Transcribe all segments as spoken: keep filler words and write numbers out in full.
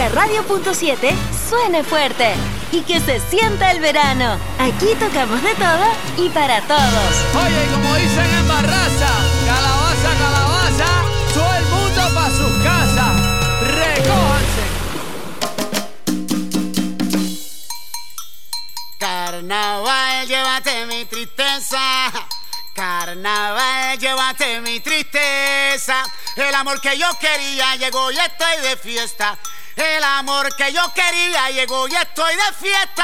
la radio punto siete suene fuerte y que se sienta el verano. Aquí tocamos de todo y para todos. Oye, como dicen en Barraza, calabaza, calabaza, todo el mundo pa' sus casas. Recójanse. Carnaval, llévate mi tristeza. Carnaval, llévate mi tristeza. El amor que yo quería llegó y estoy de fiesta. El amor que yo quería llegó y estoy de fiesta.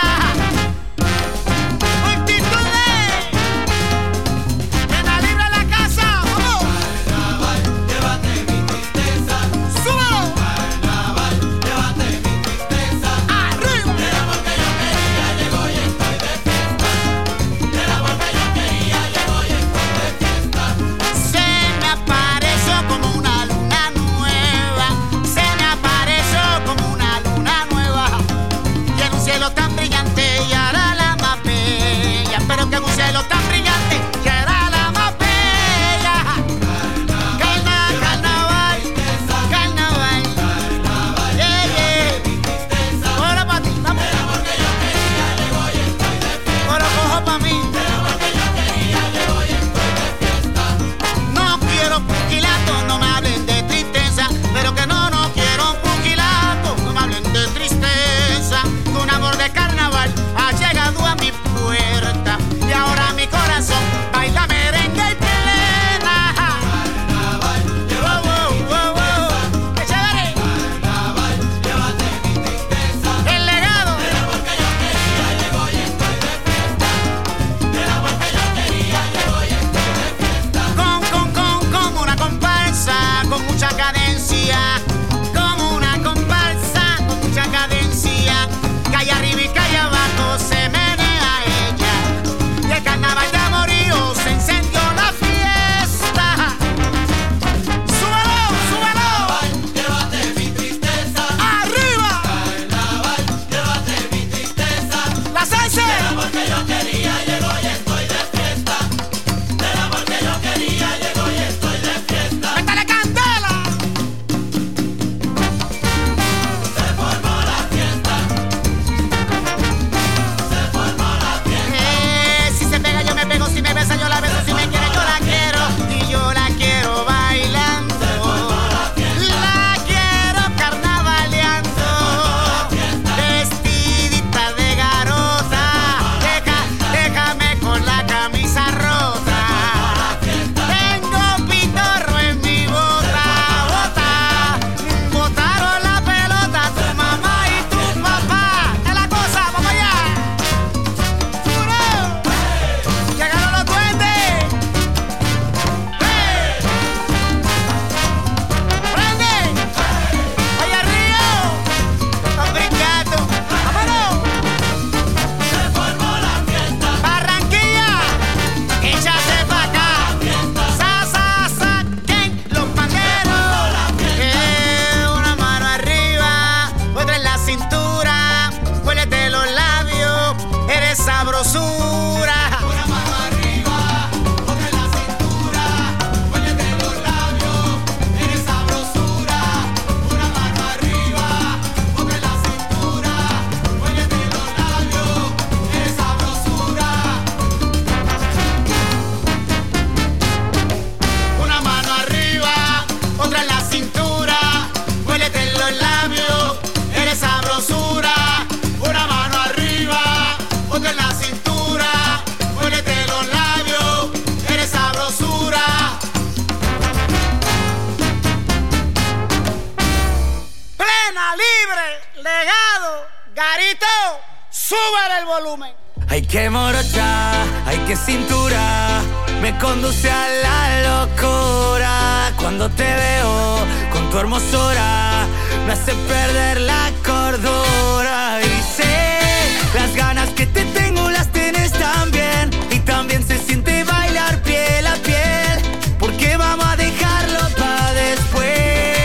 Hay que morocha, hay que cintura, me conduce a la locura. Cuando te veo con tu hermosura, me hace perder la cordura. Y sé, las ganas que te tengo las tienes también. Y también se siente bailar piel a piel, porque vamos a dejarlo para después.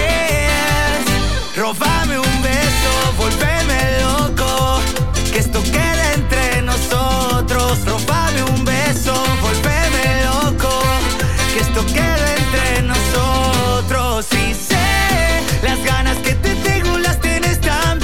Róbame un beso, volveme loco, que esto quede entre nosotros. Róbame un beso, volveme loco, que esto quede entre nosotros. Y sé, las ganas que te tengo las tienes también.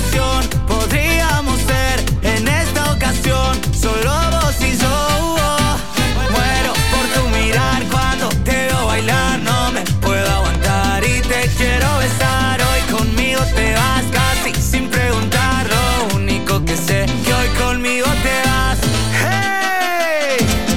pasión. Podríamos ser en esta ocasión solo vos y yo. Muero por tu mirar cuando te veo bailar. No me puedo aguantar y te quiero besar. Hoy conmigo te vas casi sin preguntar. Lo único que sé que hoy conmigo te vas. ¡Hey!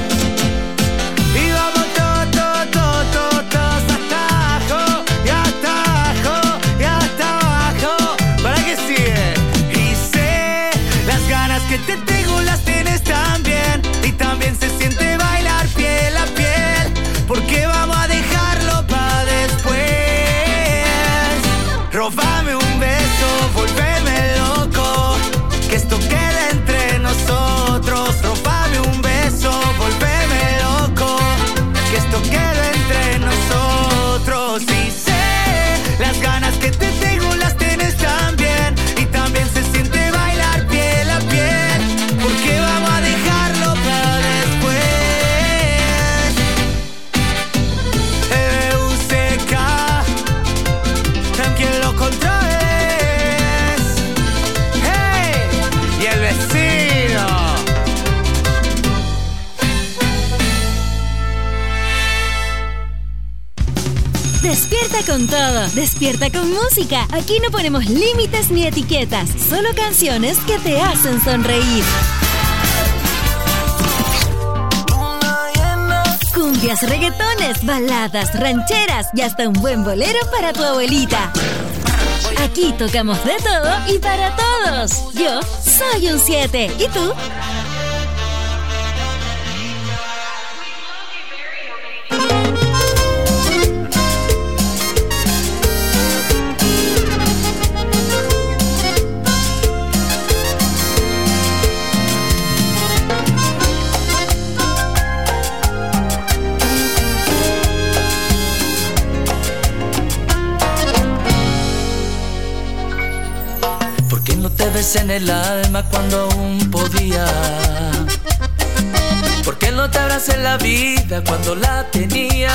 Y vamos todos, todos, todos, todos, todos hasta abajo, y hasta abajo, y hasta abajo. ¿Para qué sigue? Y sé las ganas que te tengo las tienes también. Y también se siente bailar piel a piel. Porque vamos a dejarlo para después. Róbame un beso, volveme loco, que esto quede entre nosotros. Róbame un beso, volveme loco, que esto quede entre nosotros. Y sé las ganas que te tengo las tienes también. Y también se siente bailar piel a piel. Porque vamos a dejarlo para después. E U C K, quien lo controles. Hey, y el vecino. Despierta con todo, despierta con música. Aquí no ponemos límites ni etiquetas, solo canciones que te hacen sonreír. Cumbias, reggaetones, baladas, rancheras y hasta un buen bolero para tu abuelita. Aquí tocamos de todo y para todos. Yo soy un siete. ¿Y tú? ¿Por qué no te ves en el alma cuando aún podía? ¿Por qué no te abracé en la vida cuando la tenía?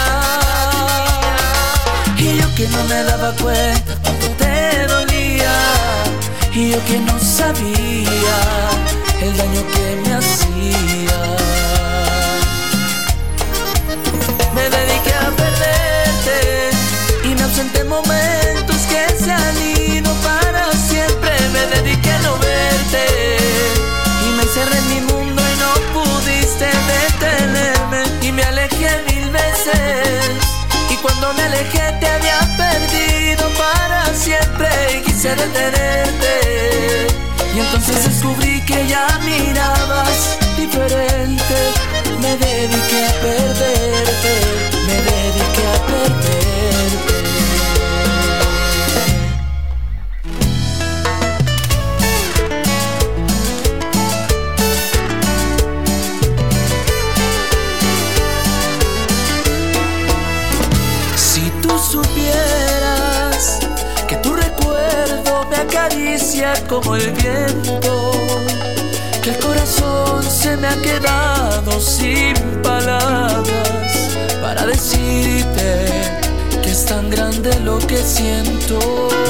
Y yo que no me daba cuenta cuando te dolía. Y yo que no sabía el daño que me hacía. Me dediqué a perderte y me ausenté en momentos que se han ido para siempre. Me dediqué a no verte y me encerré en mi mundo y no pudiste detenerme. Y me alejé mil veces y cuando me alejé te había perdido para siempre. Y quise detenerte y entonces descubrí que ya mirabas diferente. Me dediqué a perderte, me dediqué a perderte. Si tú supieras que tu recuerdo me acaricia como el viento, que el corazón se me ha quedado sin palabras para decirte que es tan grande lo que siento.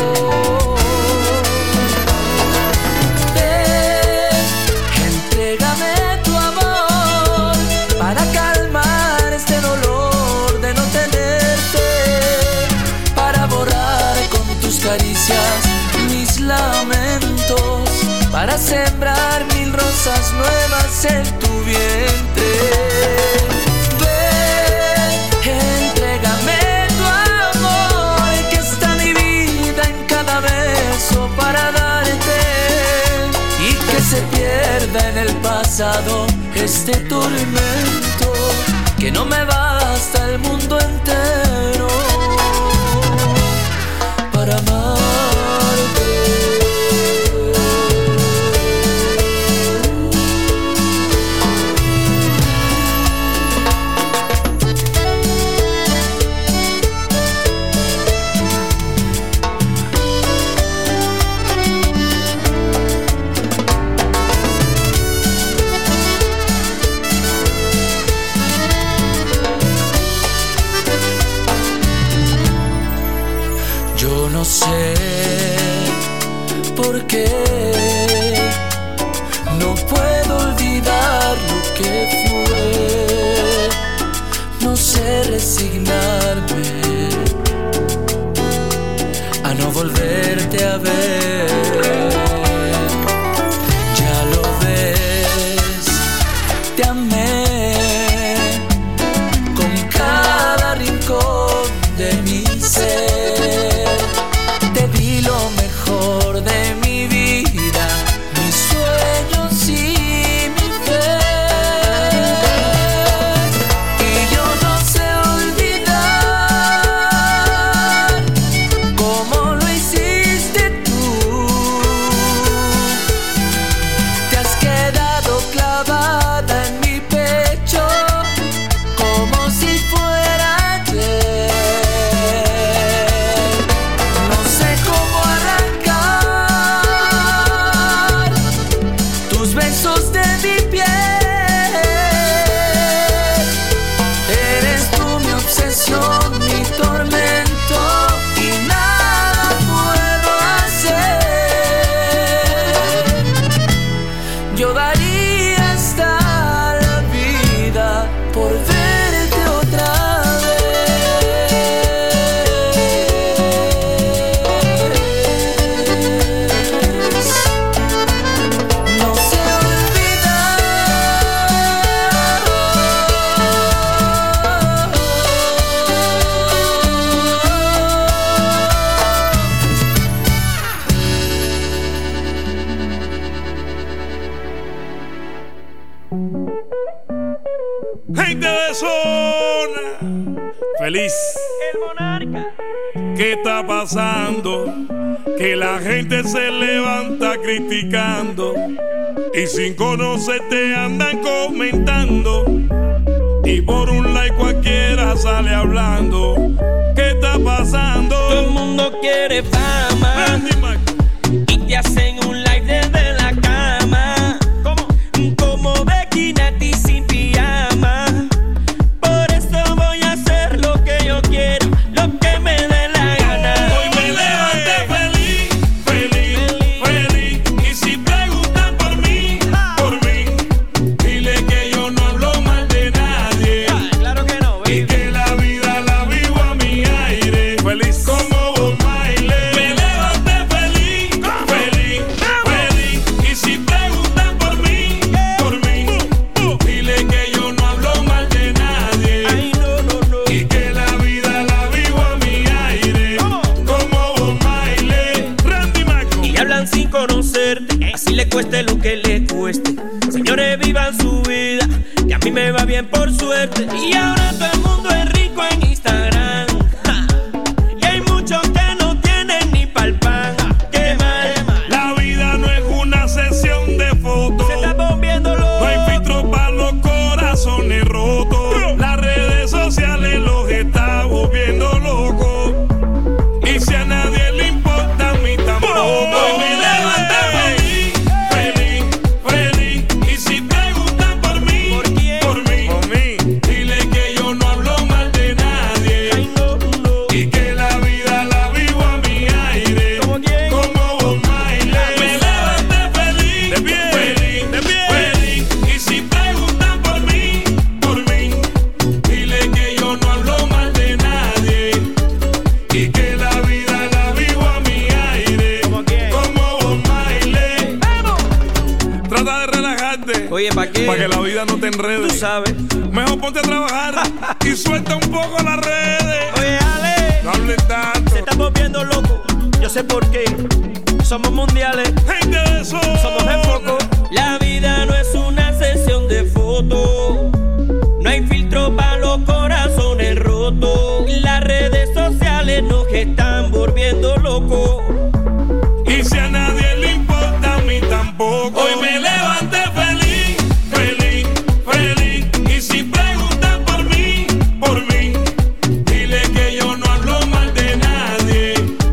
Ven, entrégame tu amor para calmar este dolor de no tenerte, para borrar con tus caricias mis lamentos, para sembrar mil rosas nuevas en tu vientre. Ven, entrégame tu amor, que está mi vida en cada beso para darte, y que se pierda en el pasado este tormento, que no me basta el mundo entero para amarte. No sé Gente de zona, feliz. El monarca. ¿Qué está pasando? Que la gente se levanta criticando y sin conocerte andan comentando. Y por un like cualquiera sale hablando. ¿Qué está pasando? Todo el mundo quiere fama y te hacen un live desde la cama. ¿Cómo? Como Becky Nati sin pijama. Por eso voy a hacer lo que yo quiero, lo que me dé la gana. Hoy me levanté feliz, feliz, feliz. Y si preguntan por mí, por mí, dile que yo no hablo mal de nadie. Ah, claro que no, baby. Y que la vida la vivo a mi aire. Feliz como Bob Marley. Me levanté feliz, feliz, feliz. Y si preguntan por mí, por mí, dile que yo no hablo mal de nadie. Ay, no, no, no. Y que la vida la vivo a mi aire. Como Bob Marley. Randy Marco. Y hablan sin conocerte, así le cueste lo que le cueste. Señores, vivan su vida, que a mí me va bien por suerte. Y ahora todo el mundo es rico en Instagram. Ja. Y hay muchos que no tienen ni pa'l pan. Qué mal. La vida no es una sesión de fotos. Se está volviendo loco. No hay filtro para los corazones rotos. Las redes sociales los está volviendo locos. Y si a nadie le importa, a mí tampoco. Hoy me levanté feliz, feliz, feliz. Y si preguntan por mí, ¿Por quién? por mí, por mí, dile que yo no hablo mal de nadie. Ay, no, no. Y que la vida la vivo a mi aire. ¿Cómo quién? Como Bob Marley. Me levanté feliz, De pie, feliz, de pie. feliz. Y si preguntan por mí, por mí, dile que yo no hablo mal de nadie. Y que la vida la vivo a mi aire. ¿Cómo quién? Como Bob Marley. Trata de relajarte. Oye, ¿pa' qué? Para que la vida no te Tú enrede. sabes. Mejor ponte a trabajar y suelta un poco las redes. Oye, Ale, No hables tanto. se está volviendo loco. Yo sé por qué. Somos mundiales. Gente de eso. Somos el foco. La vida no es una sesión de fotos. No hay filtro para los corazones rotos. Las redes sociales nos están volviendo locos. Y si a nadie le importa, a mí tampoco. Hoy me levanté feliz, feliz, feliz. Y si preguntan por mí, por mí, dile que yo no hablo mal de nadie.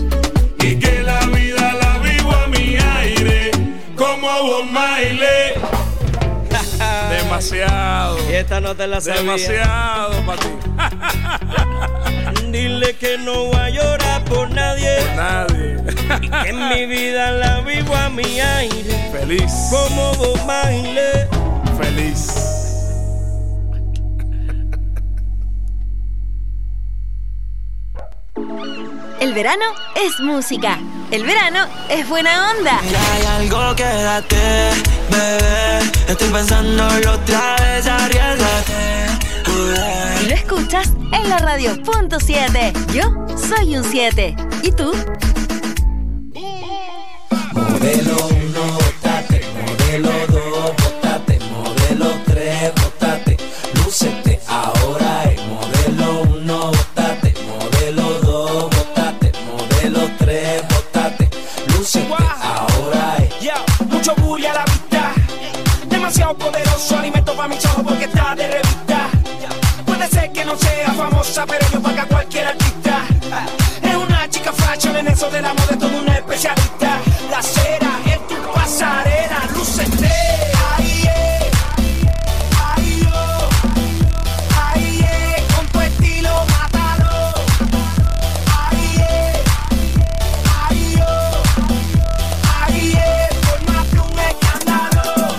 Y que la vida la vivo a mi aire. Como Bob Marley. Demasiado. Y esta no te la sabía. Demasiado para ti. Dile que no voy a llorar por nadie. Nadie. Y que en mi vida la vivo a mi aire. Feliz. Como Bob Marley. Feliz. El verano es música. El verano es buena onda. Ya hay algo, quédate, bebé. Estoy pensándolo otra vez, arriesgate. Y lo escuchas en la radio punto siete. Yo soy un siete. ¿Y tú? Modelo uno, bótate. Modelo dos, bótate. Modelo tres, bótate. Lúcete ahora es modelo uno, bótate. Modelo dos, bótate. Modelo tres, bótate. Lúcete ahora es. Yeah, mucho bully a la vista. Demasiado poderoso, alimento para mis ojos porque está de revista. Puede ser que no sea famosa, pero yo paga a cualquier artista. Es una chica fashion, en eso de la moda es todo una especialista. La cera es tu pasarela, lúcete. Ahí es, ahí yo, ahí es, con tu estilo mátalo. Ahí es, ahí yo, ahí es, formate un escándalo.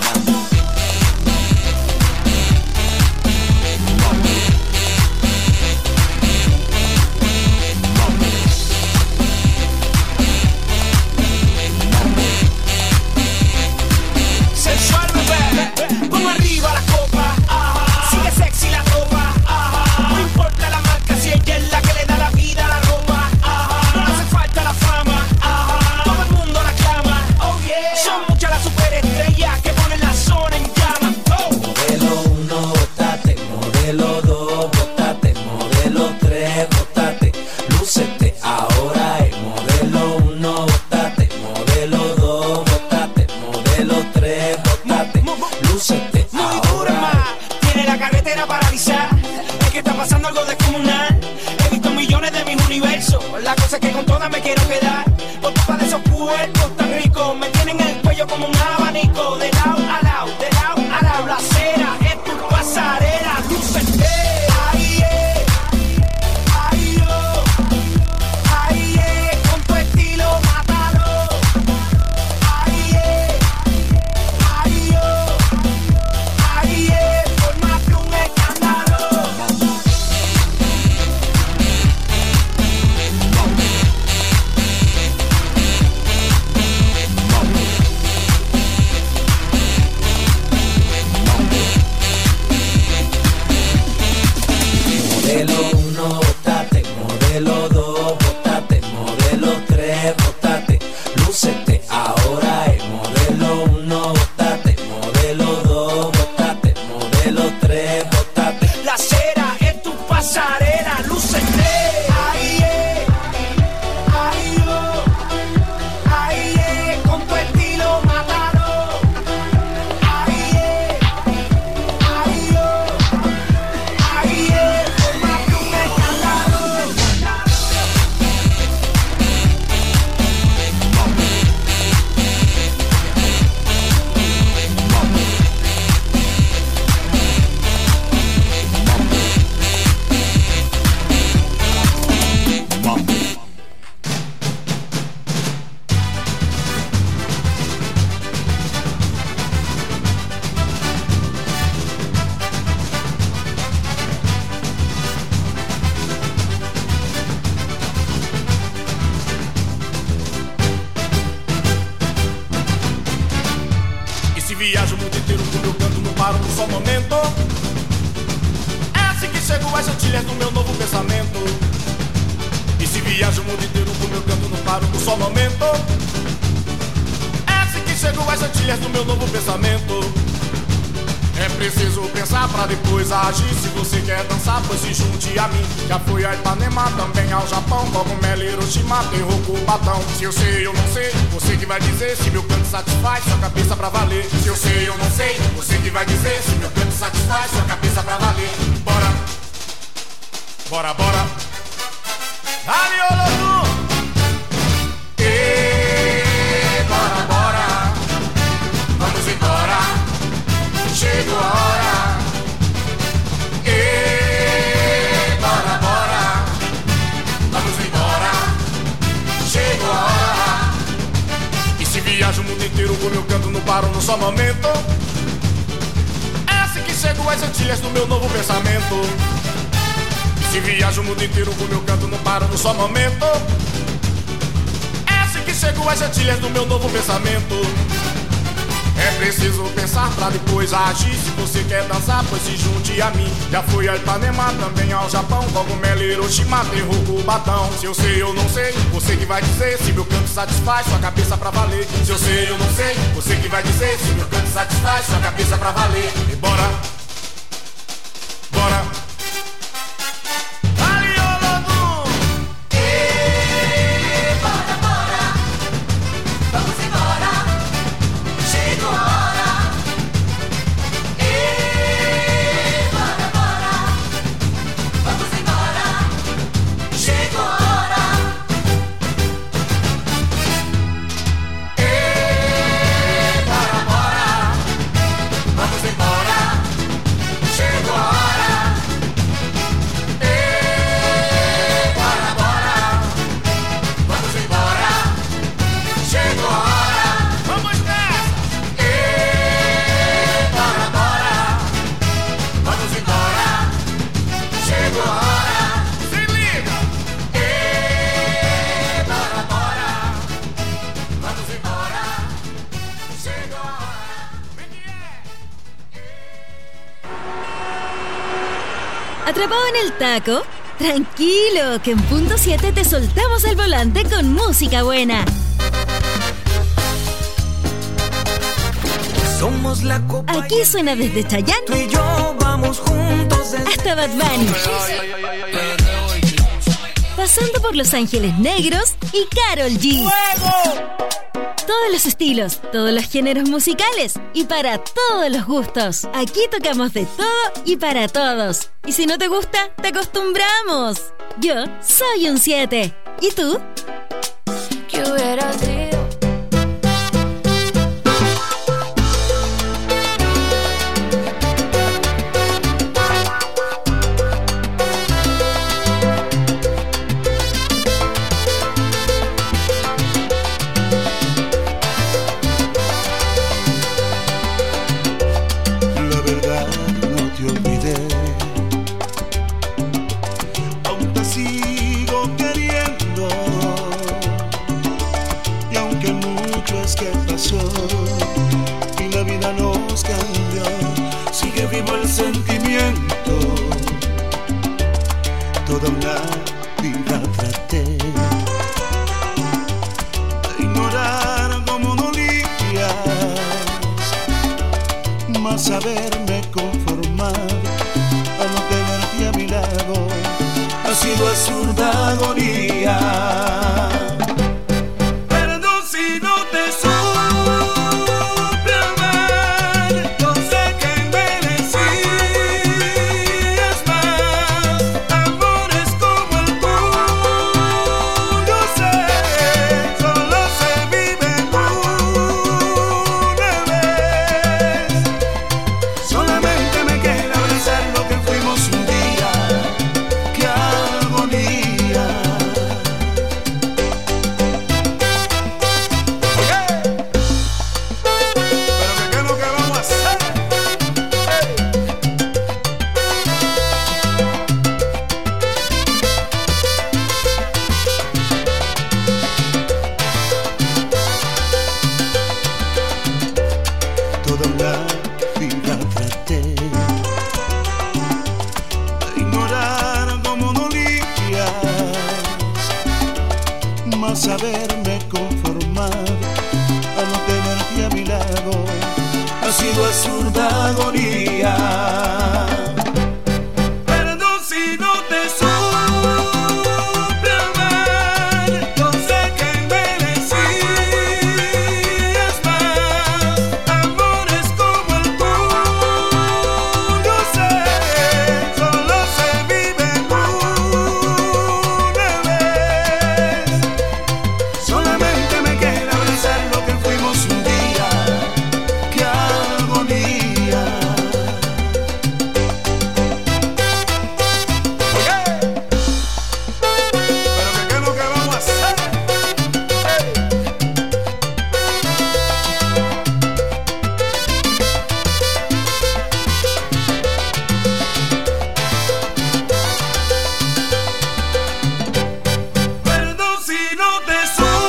Sensual, bebé, pon arriba la copa, ajá. Sigue sexy la tropa, ajá. No importa la marca si ella es la que le da la vida a la ropa, ajá. No hace falta la fama, ajá. Todo el mundo la clama, oh yeah. Son muchas las superestrellas que ponen la zona en llamas, oh. tres, bótate, lúcete ahora. Tiene la carretera paralizada, es que está pasando algo descomunal. He visto millones de mis universos, la cosa es que con todas me quiero quedar. Por culpa de esos cuerpos tan ricos, me tienen el cuello como un abanico. De lado a lado, de lado a lado, la acera es tu pasarela, lúcete. Ahí es, ahí yo, ahí es, con tu estilo mátalo. Ahí es, ahí yo, ahí es, formate un escándalo. Modelo uno, bótate, modelo dos, bótate, modelo tres, bótate, lúcete ahora. Es modelo uno, bótate, modelo dos, bótate, modelo tres, bótate. La acera es tu pasarela, lúcete. Ahí es, ahí yo, ahí es, con tu estilo mátalo. Ahí es, ahí yo, ahí es, formate un escándalo. E se viajo o mundo inteiro com meu canto, não paro num só momento. É assim que chego às antilhas do meu novo pensamento. E se viajo o mundo inteiro com meu canto, não paro num só momento. É assim que chego às antilhas do meu novo pensamento. É preciso pensar pra depois agir. Se você quer dançar, pois se junte a mim. Já fui a Ipanema, também ao Japão, Cogumelo, Hiroshima, Terro, Cubatão. Se eu sei, eu não sei, você que vai dizer. Se meu canto satisfaz sua cabeça pra valer. Se eu sei, eu não sei, você que vai dizer. Se meu canto satisfaz sua cabeça pra valer. Bora, bora, bora. Ali, ô louco! E bora, bora. Vamos embora. Chegou a hora. E bora, bora. Vamos embora. Chegou a hora. E se viajo o mundo inteiro com meu canto, não paro num só momento. É assim que chego às antilhas do meu novo pensamento. E se viajo o mundo inteiro com meu canto, não paro num só momento. É assim que chego às antilhas do meu novo pensamento. É preciso pensar pra depois agir. Se você quer dançar, pois se junte a mim. Já fui a Ipanema, também ao Japão, Cogumelo, Hiroshima, Terro, Cubatão. Se eu sei, eu não sei, você que vai dizer. Se meu canto satisfaz sua cabeça pra valer. Se eu sei, eu não sei, você que vai dizer. Se meu canto satisfaz sua cabeça pra valer. E bora, bora. Ali, ô louco! E bora, bora. Vamos embora. Chegou a hora. E bora, bora. Vamos embora. Chegou a hora. E bora, bora. Vamos embora. Chegou a hora. E bora, bora. Vamos embora. Chegou a hora. Vamos nessa! E bora, bora. Vamos embora. Chegou a hora. Se liga! E bora, bora. Vamos embora. Chegou a hora. Vem que é! ¿Atrapado en el taco? Tranquilo, que en punto siete te soltamos el volante con música buena. Somos la copa. Aquí suena desde Tú Chayanne y yo vamos juntos desde hasta Bad Bunny, pasando por Los Ángeles Negros y Karol G. todos los estilos, todos los géneros musicales y para todos los gustos. Aquí tocamos de todo y para todos. Y si no te gusta, te acostumbramos. Yo soy un siete. ¿Y tú? ¿Qué hubiera sido? Y la vida nos cambió, sigue vivo el sentimiento. Toda una vida traté de ignorar cómo dolías, mas haberme conformado a no tenerte a mi lado ha sido absurda agonía. Haberme conformado a no tenerte a mi lado ha sido absurda agonía. Perdón si no te supe amar, yo sé que merecías más amores como el tuyo. Sé, solo se vive una vez. Solamente me queda abrazar lo que fuimos un día. ¡Qué agonía! Oye, pero que qué es lo que vamos a hacer. Perdón si no te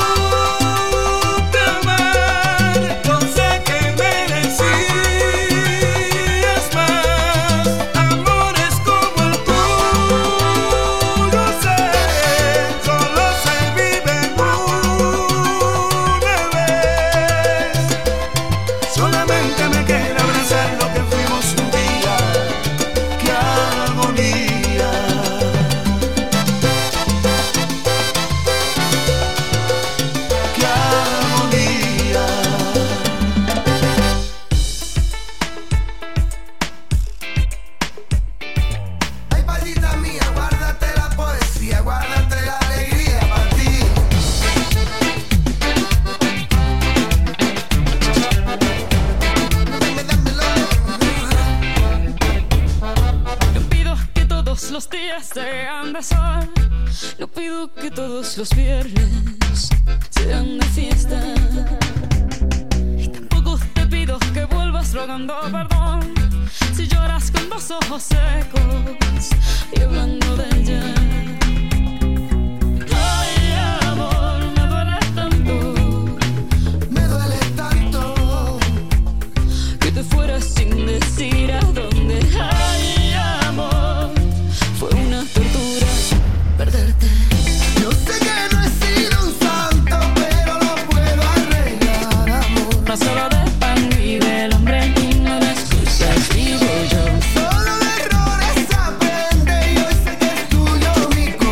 supe amar, yo sé que merecías más amores como el tuyo. Sé, solo se vive una vez. Solamente me queda abrazar lo que fuimos un día. ¡Qué agonía! ¡Qué agonía! Ay, palita mía, guárdate la poesía, guárdate la alegría para ti. Dame, dámelo. No pido que todos los días sean de sol. No pido que todos los viernes sean de fiesta. Y tampoco te pido que vuelvas rogando perdón si lloras con los ojos secos y hablando de ella. Ay, amor, me duele tanto Me duele tanto que te fueras sin decir a dónde. Ay, amor, fue una tortura perderte. Yo sé que no he sido un santo, pero lo puedo arreglar, amor. No solo de pan vive el hombre y no de excusas vivo yo. Solo de errores aprende y hoy sé que es tuyo mi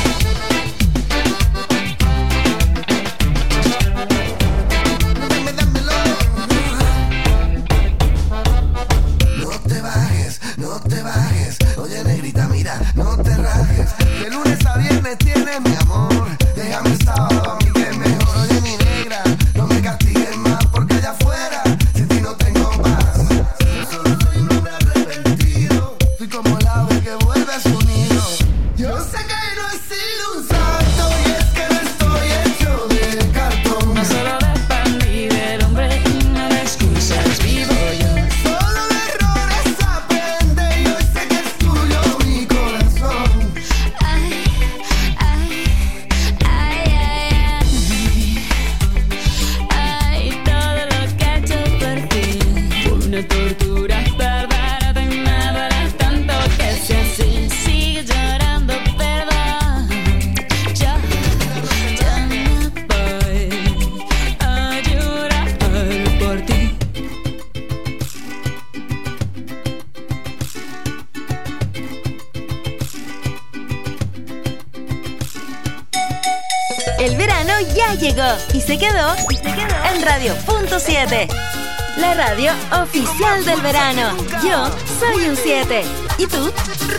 El verano ya llegó y se quedó, y se quedó en Radio Punto siete. La radio oficial del verano. Yo soy un siete. ¿Y tú?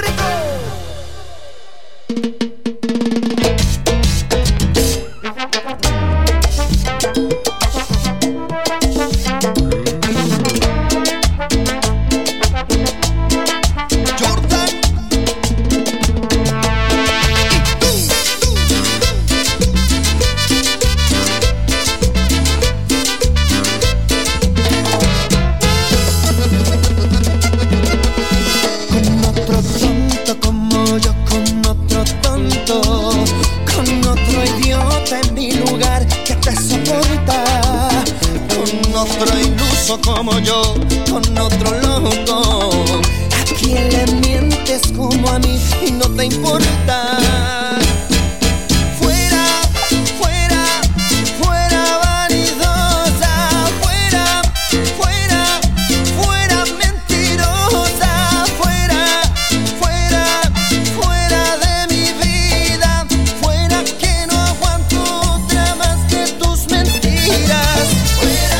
Como yo, con otro loco. ¿A quién le mientes como a mí y no te importa? Fuera, fuera, fuera vanidosa. Fuera, fuera, fuera mentirosa. Fuera, fuera, fuera de mi vida. Fuera que no aguanto otra más de tus mentiras. Fuera.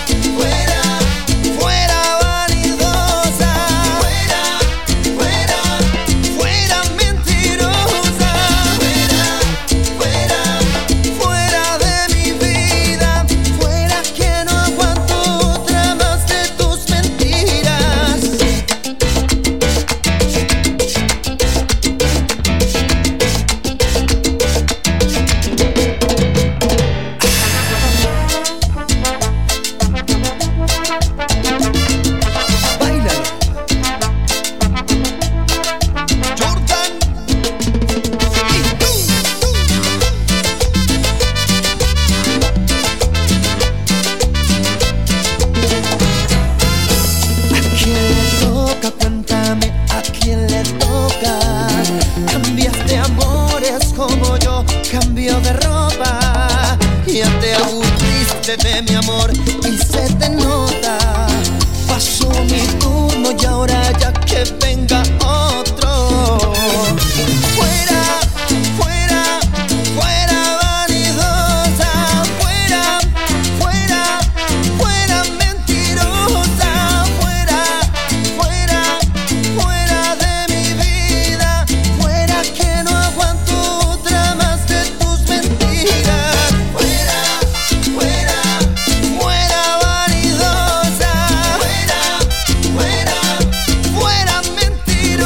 De mi amor y se te nota. Pasó mi turno y ahora ya que venga otro. Fuera, fuera, fuera vanidosa. Fuera, fuera, fuera mentirosa. Fuera, fuera, fuera de mi vida. Fuera que no aguanto otra más de tus mentiras. Fuera, fuera. Fuera vanidosa, fuera, fuera, fuera mentirosa.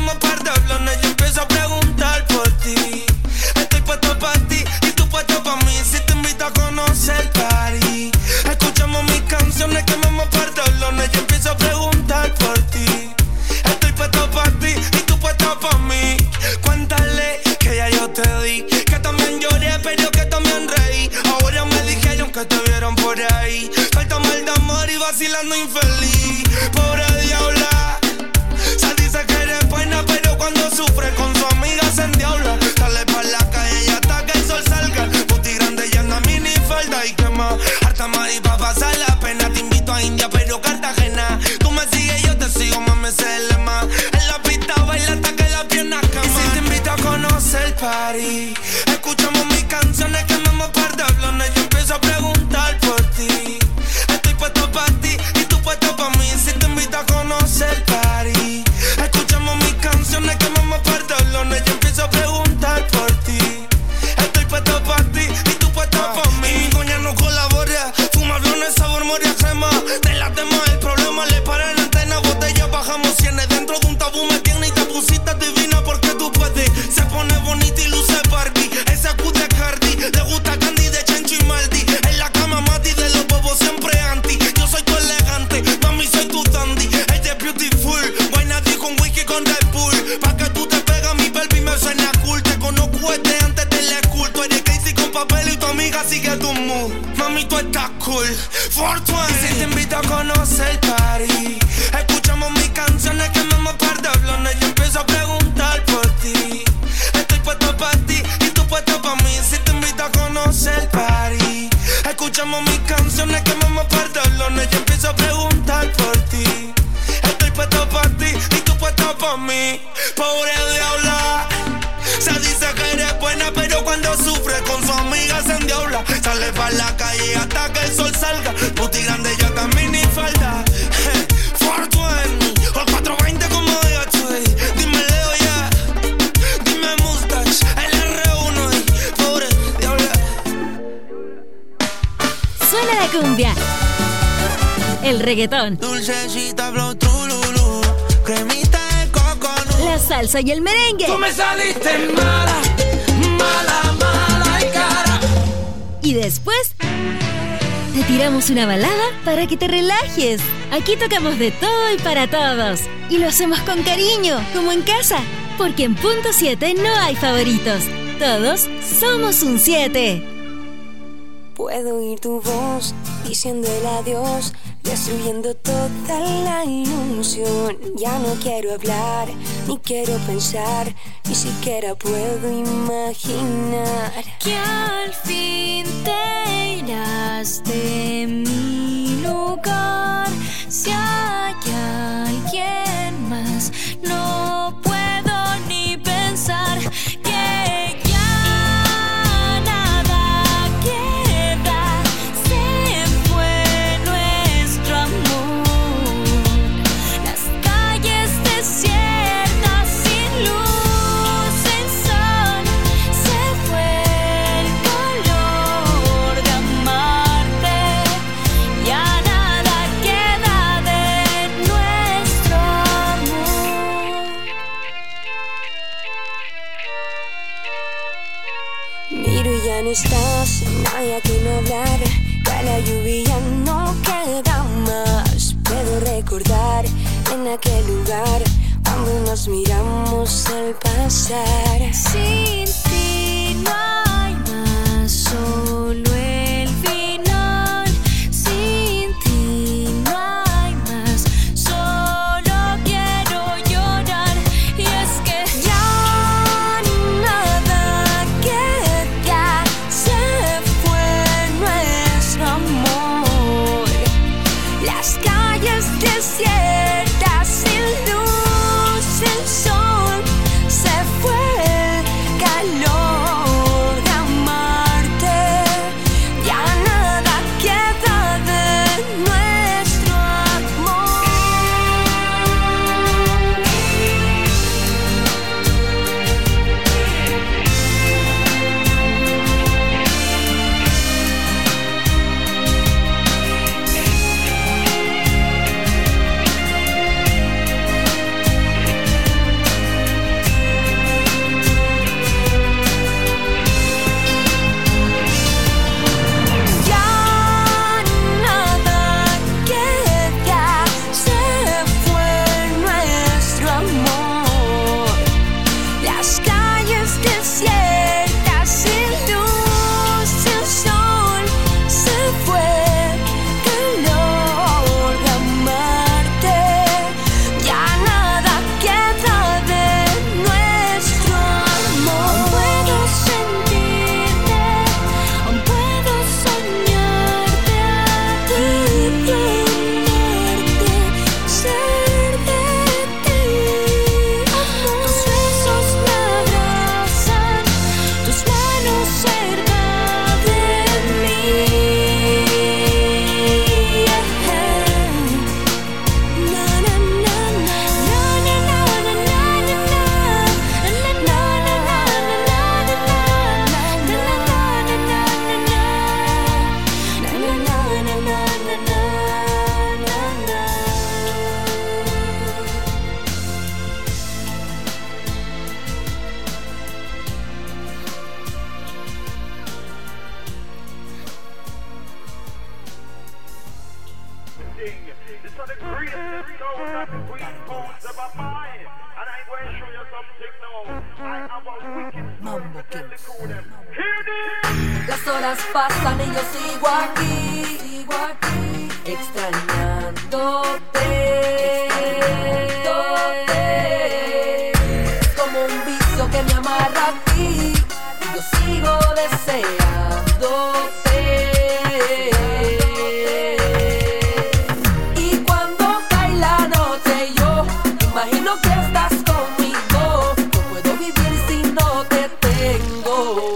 me muerde el blonde, yo empiezo a preguntar por ti. Estoy puesto pa' ti y tú puesto pa' mí. Si te invito a conocer París, escuchamos mis canciones que me muerde el blonde, yo empiezo a preguntar por ti. Estoy puesto pa' ti y tú puesto pa' mí. Cuéntale que ya yo te di, que también lloré pero que también reí. Ahora me dijeron que te vieron por ahí. Falta mal de amor y vacilando infeliz. Pobre diabla, se dice que eres buena pero cuando sufre con su amiga se endiabla. Sale pa' la calle y hasta que el sol salga. Puti grande y anda mini falda y quema. Harta más y pa' pasar la pena. Te invito a India pero Cartagena. Tú me sigues, yo te sigo, mami, ese es el lema. En la pista baila hasta que las piernas queman. Y si te invito a conocer París, escuchamos mis canciones que me muerde el blonde, yo empiezo a preguntar por ti. Estoy puesto pa' ti y tú puesto pa' mí. Si te invito a conocer París, escuchamos mis canciones que me muerde el blonde, yo empiezo a preguntar por ti. Estoy puesto pa' ti y tú puesto pa' mí. Y mi coña no colabora, fuma blones, sabor moria crema. Te la tema el problema, le paran la antena, botella, bajamos cienes. Dentro de un tabú me tiene y te pusiste divina porque tú puedes. Se pone bonita y luce Barbie, esa Q de Cardi, le gusta Candy de Chencho y Maldi. En la cama Mati de los bobos siempre anti. Yo soy tu elegante, mami soy tu dandy. Ella es beautiful, vaina di con whisky con Red Bull. Pa' que tú te pegas mi baby me suena cool. Te conozco desde antes del school. Tú eres Casey con papel y tu amiga sigue tu mood. Mami tú estás cool, cuatro veinte. Y si te invito a conocer París, escuchamos mis canciones que me muerde el blonde, yo empiezo a preguntar por ti. Estoy puesto pa' ti y tú puesto pa' mí. Si te invito a conocer París, escuchamos mis canciones que me muerde el blonde, yo empiezo a preguntar por ti. Estoy puesto pa' ti y tú puesto pa' mí. Pobre diabla, se dice que eres buena pero cuando sufre con su amiga se endiabla. Sale pa' la calle hasta que el sol salga. Puti grande ya también ni falta. cuatro veinte o cuatro veinte como diga Chuy. Dime Leo ya, dime Mustache, el R uno y pobre diabla. Suena la cumbia, el reggaetón, Dulcecita flow trululú, cremita de coconut, la salsa y el merengue. Tú me saliste mala, mala, mala y cara. Y después te tiramos una balada para que te relajes. Aquí tocamos de todo y para todos. Y lo hacemos con cariño, como en casa. Porque en Punto siete no hay favoritos. Todos somos un siete. Puedo oír tu voz diciendo el adiós, destruyendo toda la ilusión. Ya no quiero hablar, ni quiero pensar, ni siquiera puedo imaginar que al fin te irás de mi lugar. Si hay alguien más, no puedo ni pensar que ya nada queda. Se fue nuestro amor, las calles desiertas sin luz, sin sol. Se fue el color de amarte, ya nada queda de nuestro amor. Miro y ya no estás, no hay a quien hablar. Ya la lluvia no queda más. Puedo recordar en aquel lugar cuando nos miramos al pasar. Sin ti no hay más, solo el final. Sin ti no hay más, solo quiero llorar. Y es que ya nada queda. Se fue nuestro amor, las calles desiertas sin luz, sin sol. Se fue el Mambo Kings. Las horas pasan y yo sigo aquí, sigo aquí, extrañándote, extrañándote. Es como un vicio que me amarra a ti y yo sigo deseándote. Y cuando cae la noche yo imagino que estás conmigo. No puedo vivir si no te tengo.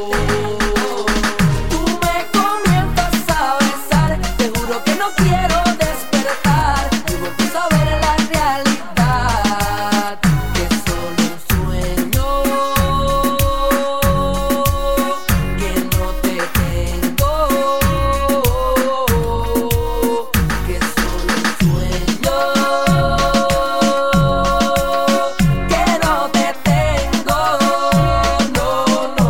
Tú me comienzas a besar, te juro que no quiero despertar. Luego empiezo a ver la realidad, que es solo un sueño, que no te tengo, que es solo un sueño, que no te tengo, no, no.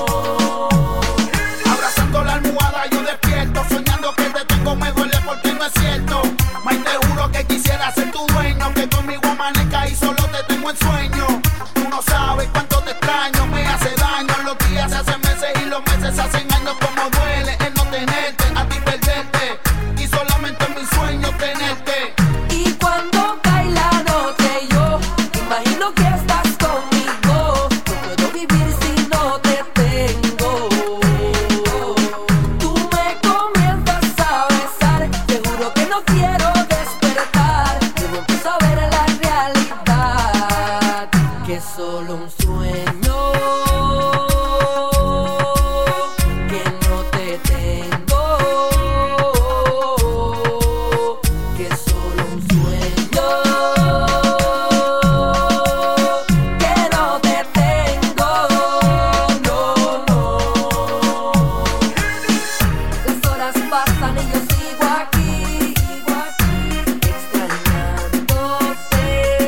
Abrazando la almohada yo despierto, soñando que te tengo me duele porque no es cierto. May, te juro que quisiera ser tu dueño, que conmigo amanezca y solo te tengo en sueño. Tú no sabes cuánto te extraño, me hace daño. Los días se hacen meses y los meses se hacen años. Como duele el no tenerte, a ti perderte, y solamente en mis sueños tenerte. Y cuando cae la noche yo imagino que estás conmigo. No puedo vivir si no te tengo. Tú me comienzas a besar, te juro que no quiero despertar. Luego empiezo a ver la realidad, que es solo un sueño, que no te tengo, que es solo un sueño, que no te tengo, no, no. Las horas pasan y yo sigo aquí, sigo aquí, extrañándote.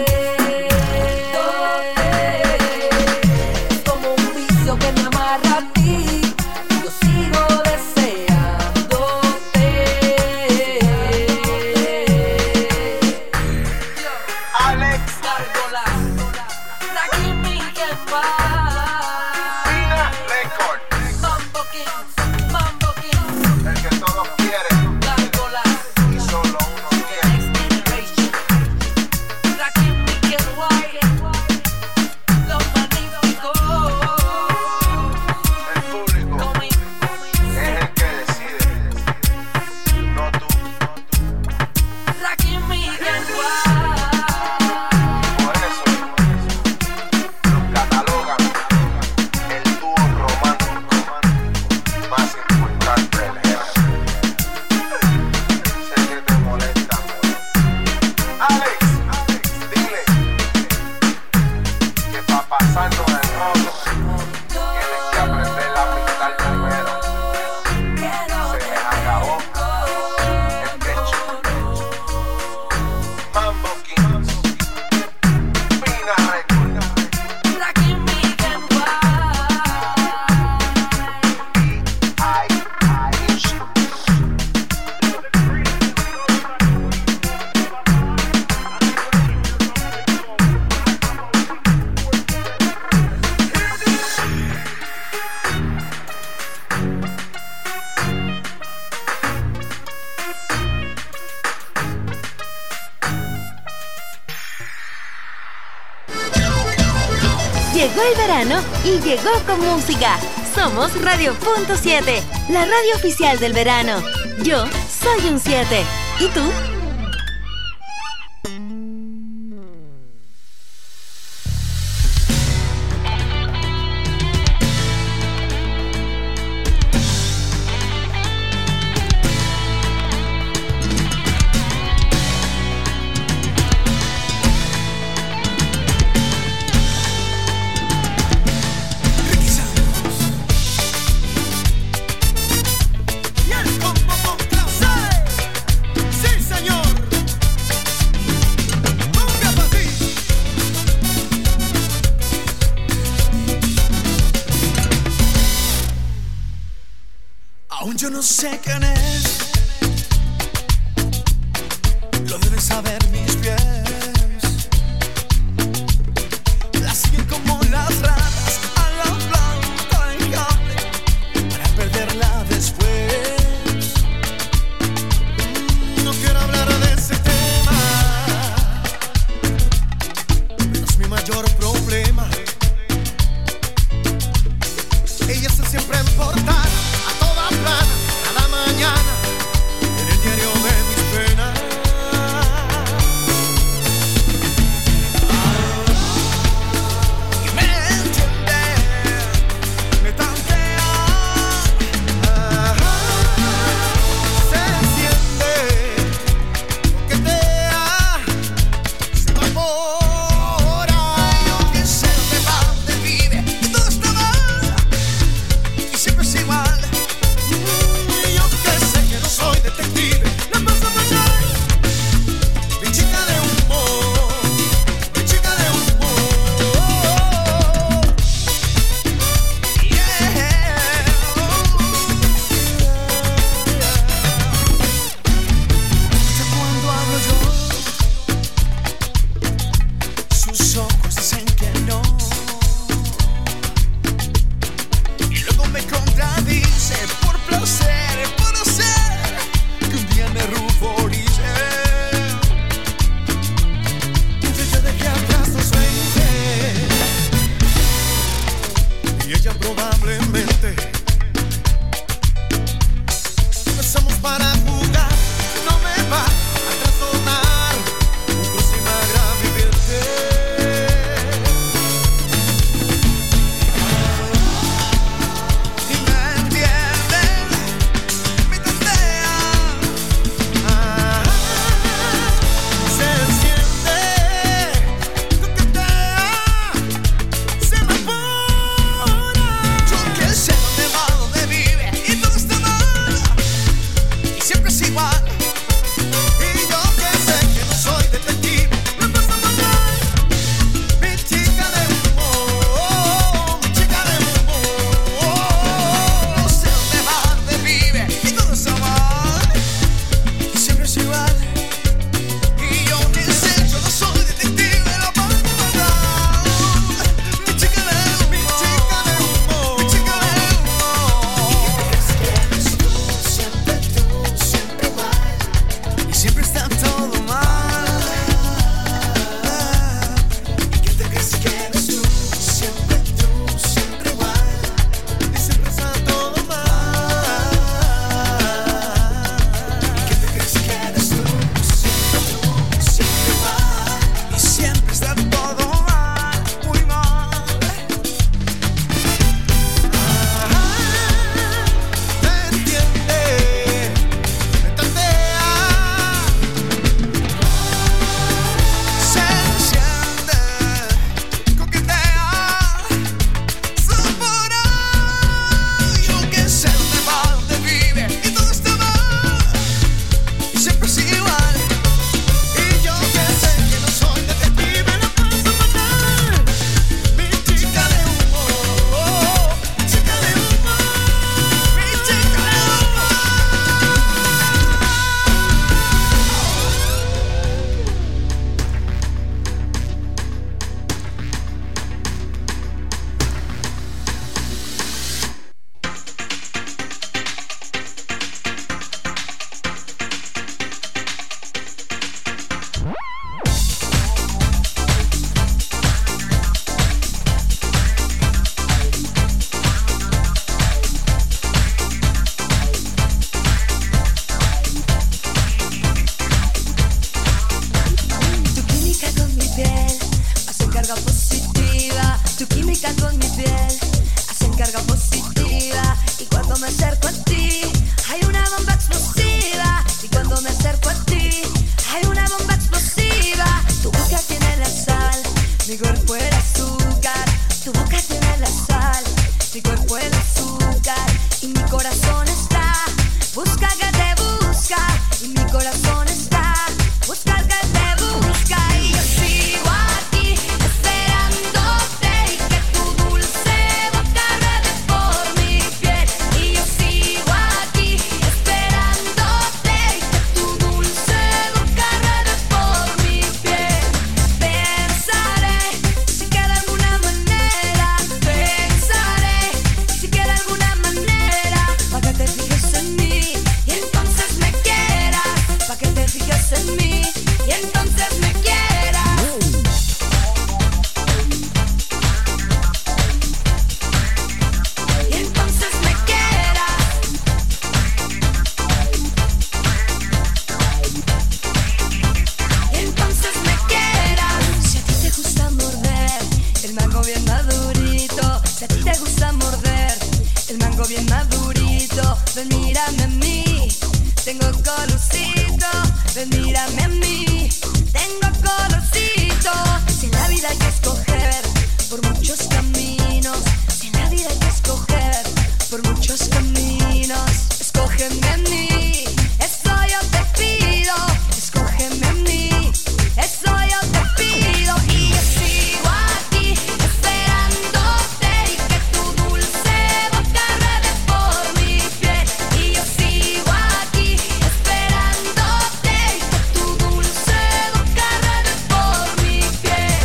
Es como un vicio que me amarra a ti y yo sigo deseándote. Alex, Gárgolas, Rakim Miguel Pina Record, Mambo Kings, Mambo Kings, el que todos quieren Gárgolas, y solo uno tiene. Next Generation, Rakim Miguel Los Magníficos, El público Coming, es el que decide, no tú. Rakim Miguel Por eso los catalogan el dúo romántico más importante del género. Sé que te molesta mucho. Alex, dile que para pasarnos el rollo tienes que aprender a pintar primero. Se les acabó el pecho. Mambo Kings, Pina Record, Rakim Miguel I, Music. Llegó el verano y llegó con música. Somos Radio Punto siete, la radio oficial del verano. Yo soy un siete. ¿Y tú? Sí, señor. Aún yo no sé quién es, lo deben saber mis pies. La siguen como siempre en portada, a toda plana, cada mañana, en el diario de mis penas. Y me entiende, me tantea, se enciende, coquetea, se evapora, yo que sé dónde va, dónde vive, y todo está mal, y siempre es igual. Y yo que sé que no soy detective, la paso fatal, mi chica de humor, mi chica de humor. Yeah. Escucha cuando hablo yo, sus ojos dicen que no, y luego me contradice por placer, por hacer que un día me ruborice. Entonces yo dejé atrás los veinte y ella probablemente. Empezamos para jugar, no me va a trastornar un crucimagra viviente. Y me entiende, me tantea, se enciende, coquetea, se evapora. Yo que sé dónde va, dónde vive, y todo está mal, y siempre es igual. Y yo que sé que no soy detective, me pasa fatal, mi chica de humor, mi chica de humor. No sé dónde va, dónde vive, y todo está mal, y siempre es igual. Y yo que sé, yo no soy detective, la paso fatal, mi chica de humor, mi chica de humor, mi chica de humor. Siempre tú, siempre igual, y siempre está todo mal. ¿Y qué te crees que eres tú? Siempre tú, siempre igual, y siempre está todo mal. ¿Y qué te crees que eres tú? Siempre tú, siempre igual, y siempre está todo mal, muy mal. Te entiende, me tantea, se enciende, coquetea, se evapora. Yo que sé dónde va, dónde vive, y todo está mal, y siempre es igual. Y yo que sé que no soy detective, la paso fatal, mi chica de humor, mi chica de humor, mi chica de humor. Tu química con mi piel hacen carga positiva. Tu química con mi piel hacen carga positiva. Y cuando me acerco a ti, hay una bomba explosiva. Y cuando me acerco a ti, hay una bomba explosiva. Tu boca tiene la sal, mi cuerpo el azúcar. Tu boca tiene la sal, mi cuerpo el azúcar. Y mi corazón está, busca que te busca. Y mi corazón está, busca que te busca. Y yo sigo aquí, esperándote. Y que tu dulce boca ruede por mi piel. Y yo sigo bien madurito. Si a ti te gusta morder el mango bien madurito, ven mírame a mí, tengo colorcito. Ven mírame a mí, tengo colorcito. Si en la vida hay que escoger por muchos caminos, si en la vida hay que escoger por muchos caminos, escógeme a mí, eso yo te pido. Escógeme a mí, eso yo te pido. Y yo sigo aquí esperándote y que tu dulce boca ruede por mi piel. Y yo sigo aquí esperándote y que tu dulce boca ruede por mi piel.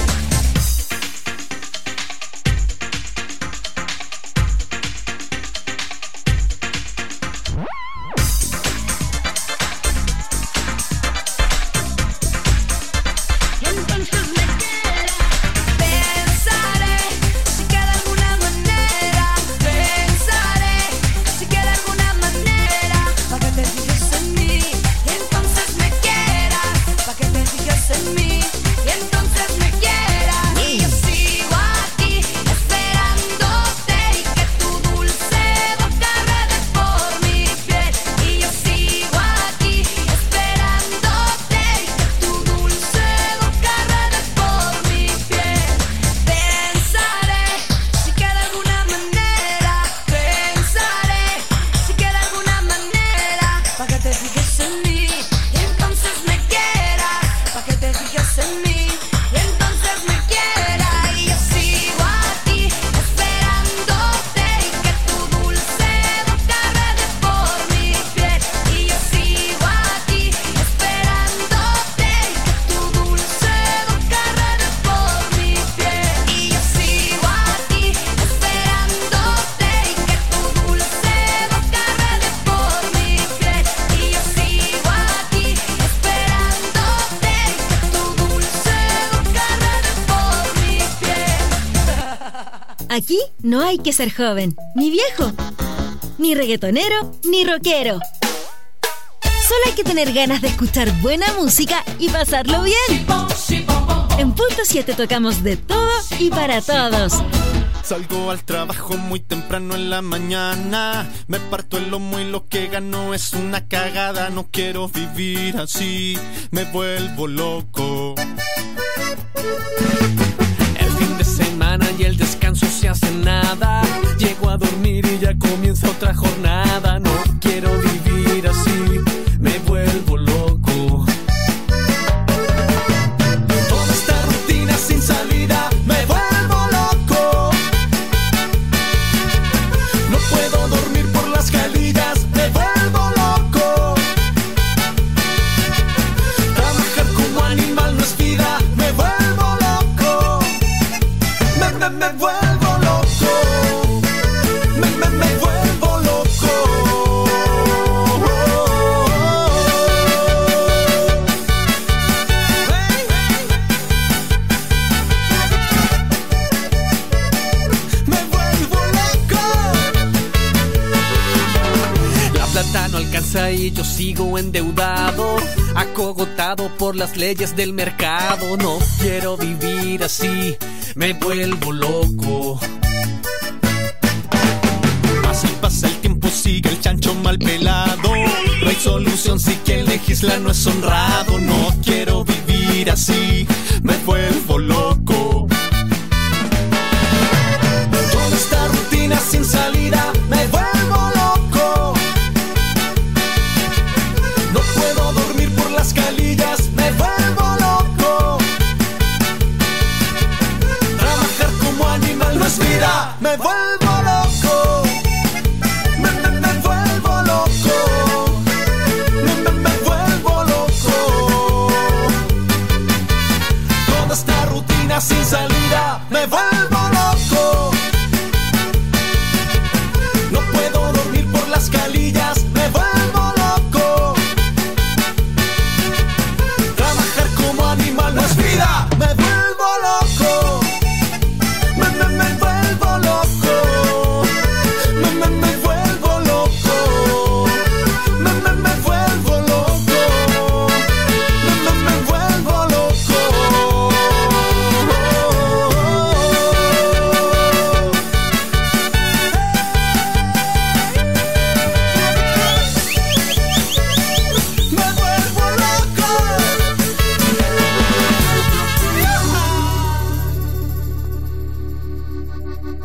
Pensaré si queda alguna manera, pensaré si queda alguna manera, pa' que te fijes en mí y entonces me quieras, pa' que te fijes en mí y entonces me quieras. Y yo sigo aquí esperándote y que tu dulce boca ruede por mi piel. Y yo sigo aquí esperándote y que tu dulce boca ruede por mi piel. Pensaré si queda alguna manera, pensaré si queda alguna manera, pa' que te fijes en mí y entonces me quieras, pa' que te fijes en mí y entonces me quieras. Y yo sigo aquí esperándote y que tu dulce boca ruede por mi piel. Y yo sigo aquí esperándote y que tu dulce boca ruede por mi piel. Y yo sigo aquí esperándote y que tu dulce boca ruede por mi piel. Y yo sigo aquí esperándote y que tu dulce boca ruede por mi piel. Aquí no hay que ser joven, ni viejo, ni reggaetonero, ni rockero. Solo hay que tener ganas de escuchar buena música y pasarlo bien. En Punto siete tocamos de todo y para todos. Salgo al trabajo muy temprano en la mañana, me parto el lomo y lo que gano es una cagada. No quiero vivir así, me vuelvo loco. El fin de semana y el descanso se hace nada. Llego a dormir y ya comienza otra jornada. No quiero vivir así, me vuelvo loco. Toda esta rutina sin salida, me vuelvo loco. No puedo dormir por las calillas, me vuelvo loco. Trabajar como animal no es vida, me vuelvo loco. Me, me, me vuelvo loco. Me, me, me vuelvo loco. Me vuelvo loco. La plata no alcanza y yo sigo endeudado, acogotado por las leyes del mercado. No quiero vivir así, me vuelvo loco. Pasa y pasa el tiempo, sigue el chancho mal pelado. No hay solución si quien legisla no es honrado. No quiero vivir así, me vuelvo loco. Toda esta rutina sin salida, me vuelvo loco. No puedo dormir por las calillas, me vuelvo loco. Trabajar como animal no es vida, me vuelvo loco. Me, me, me vuelvo loco. Me, me, me vuelvo loco. Toda esta rutina sin salida, me vuelvo loco. No puedo dormir por las calillas, me vuelvo loco. Trabajar como animal no es vida, me vuelvo loco. Me, me, me vuelvo loco.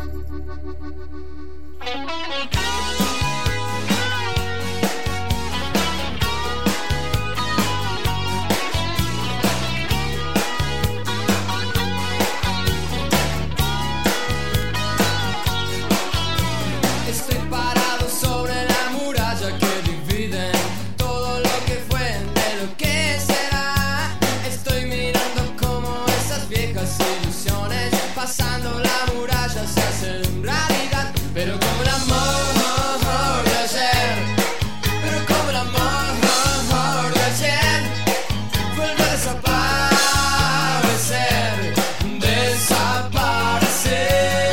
Estoy parado sobre la muralla que divide todo lo que fue de lo que será. Estoy mirando como esas viejas ilusiones pasando la muralla se hacen realidad. Pero como el amor de ayer, pero como el amor de ayer vuelve a desaparecer, desaparecer.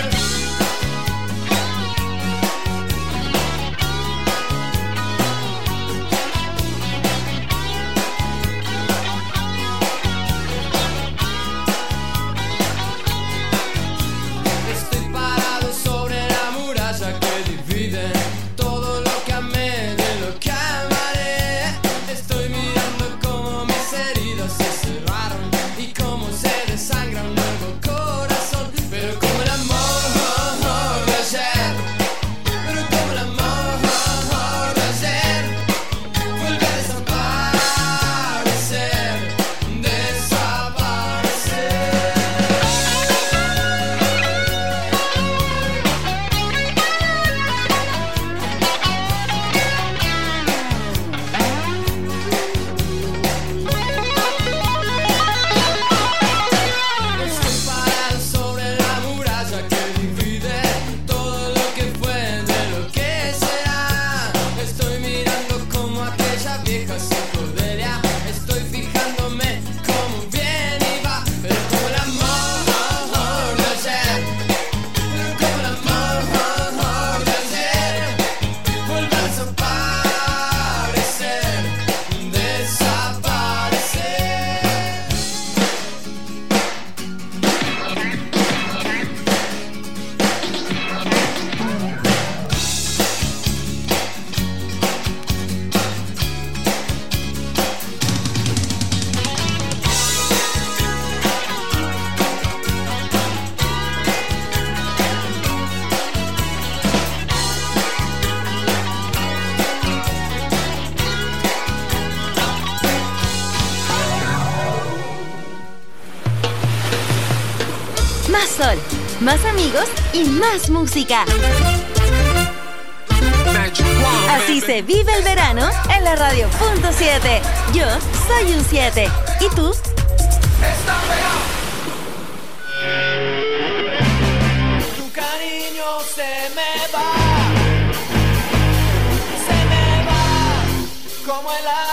Estoy parado sobre la muralla que divide todo lo que amé de lo que amaré. Estoy mirando cómo mis heridas se cerraron y cómo se desangra un nuevo corazón. Pero como el amor de ayer, pero como el amor de ayer vuelve a desaparecer, desaparecer. Estoy parado sobre la muralla que divide todo lo que fue de lo que será. Estoy mirando como aquella vieja psicodelia. Estoy fijándome cómo viene y va. Pero como el amor de ayer, pero como el amor de ayer vuelve a desaparecer, desaparecer. Más sol, más amigos y más música. Así se vive el verano en la radio punto siete. Yo soy un siete. ¿Y tú? Tu cariño se me va, se me va como el